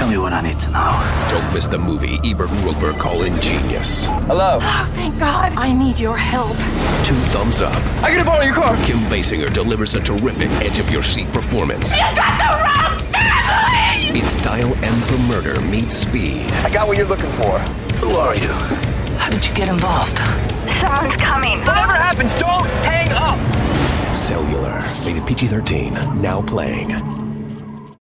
Tell me what I need to know. Don't miss the movie Ebert and Roeper call Ingenious. Hello. Oh, thank God. I need your help. 2 thumbs up. I gotta borrow your car. Kim Basinger delivers a terrific edge-of-your-seat performance. You got the wrong family! It's Dial M for Murder meets Speed. I got what you're looking for. Who are you? How did you get involved? Someone's coming. Whatever happens, don't hang up. Cellular. Rated PG-13. Now playing.